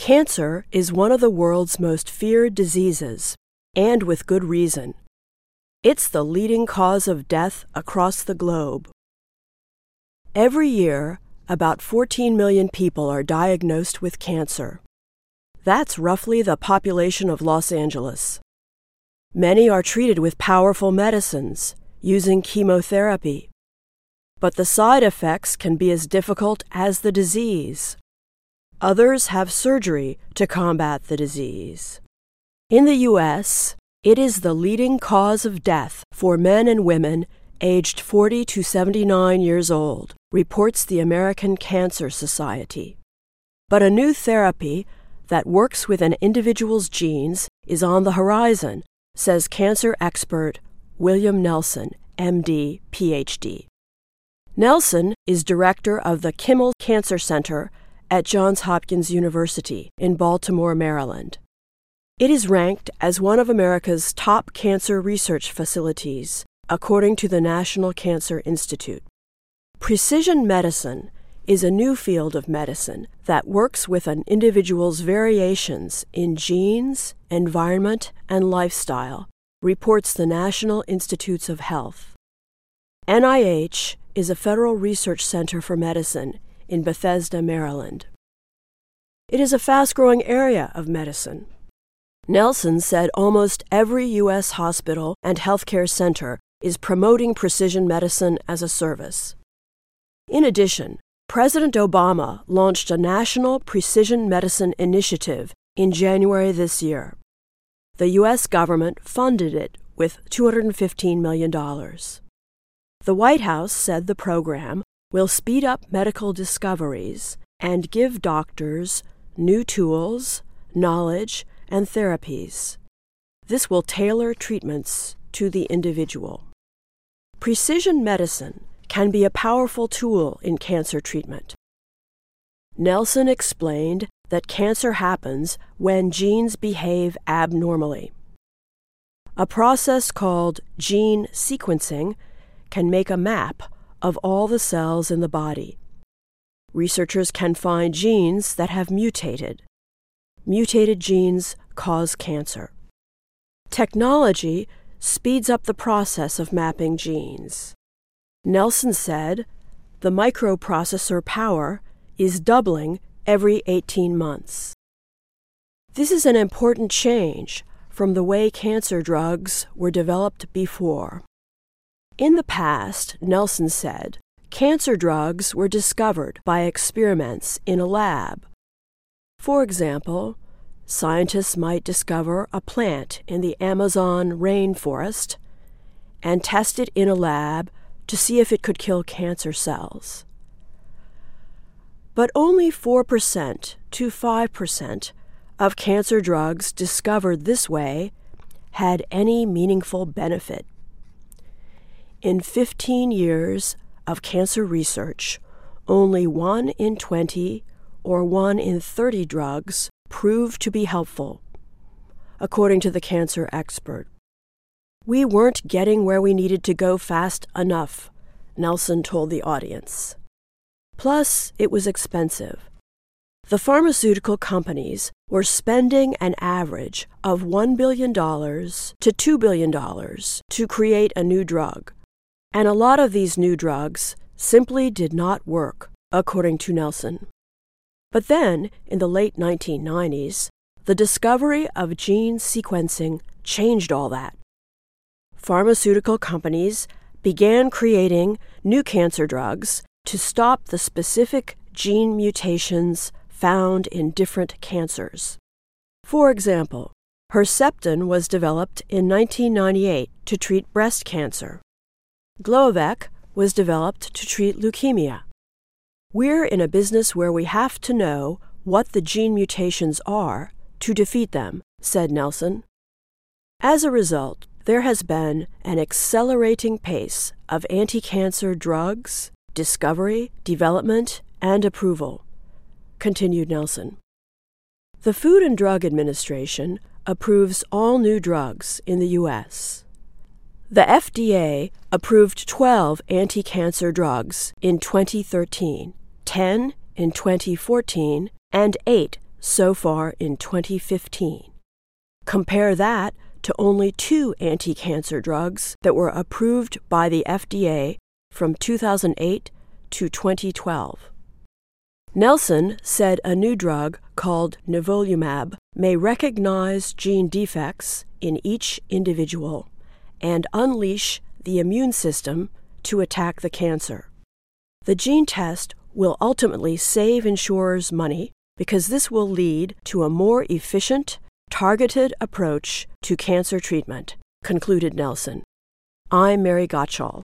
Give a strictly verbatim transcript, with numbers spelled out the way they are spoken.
Cancer is one of the world's most feared diseases, and with good reason. It's the leading cause of death across the globe. Every year, about fourteen million people are diagnosed with cancer. That's roughly the population of Los Angeles. Many are treated with powerful medicines, using chemotherapy. But the side effects can be as difficult as the disease. Others have surgery to combat the disease. In the U S, it is the leading cause of death for men and women aged forty to seventy-nine years old, reports the American Cancer Society. But a new therapy that works with an individual's genes is on the horizon, says cancer expert William Nelson, M D, P H D. Nelson is director of the Kimmel Cancer Center at Johns Hopkins University in Baltimore, Maryland. It is ranked as one of America's top cancer research facilities, according to the National Cancer Institute. Precision medicine is a new field of medicine that works with an individual's variations in genes, environment, and lifestyle, reports the National Institutes of Health. N I H is a federal research center for medicine in Bethesda, Maryland. It is a fast-growing area of medicine. Nelson said almost every U S hospital and healthcare center is promoting precision medicine as a service. In addition, President Obama launched a national precision medicine initiative in January this year. The U S government funded it with two hundred fifteen million dollars. The White House said the program will speed up medical discoveries and give doctors new tools, knowledge, and therapies. This will tailor treatments to the individual. Precision medicine can be a powerful tool in cancer treatment. Nelson explained that cancer happens when genes behave abnormally. A process called gene sequencing can make a map of all the cells in the body. Researchers can find genes that have mutated. Mutated genes cause cancer. Technology speeds up the process of mapping genes. Nelson said the microprocessor power is doubling every eighteen months. This is an important change from the way cancer drugs were developed before. In the past, Nelson said, cancer drugs were discovered by experiments in a lab. For example, scientists might discover a plant in the Amazon rainforest and test it in a lab to see if it could kill cancer cells. But only four percent to five percent of cancer drugs discovered this way had any meaningful benefit. In fifteen years of cancer research, only one in twenty or one in thirty drugs proved to be helpful, according to the cancer expert. We weren't getting where we needed to go fast enough, Nelson told the audience. Plus, it was expensive. The pharmaceutical companies were spending an average of one billion dollars to two billion dollars to create a new drug, and a lot of these new drugs simply did not work, according to Nelson. But then, in the late nineteen nineties, the discovery of gene sequencing changed all that. Pharmaceutical companies began creating new cancer drugs to stop the specific gene mutations found in different cancers. For example, Herceptin was developed in nineteen ninety-eight to treat breast cancer. Glivec was developed to treat leukemia. We're in a business where we have to know what the gene mutations are to defeat them, said Nelson. As a result, there has been an accelerating pace of anti-cancer drugs, discovery, development, and approval, continued Nelson. The Food and Drug Administration approves all new drugs in the U S The F D A approved twelve anti-cancer drugs in twenty thirteen, ten in twenty fourteen, and eight so far in twenty fifteen. Compare that to only two anti-cancer drugs that were approved by the F D A from two thousand eight to twenty twelve. Nelson said a new drug called nivolumab may recognize gene defects in each individual and unleash the immune system to attack the cancer. The gene test will ultimately save insurers money because this will lead to a more efficient, targeted approach to cancer treatment, concluded Nelson. I'm Mary Gottschall.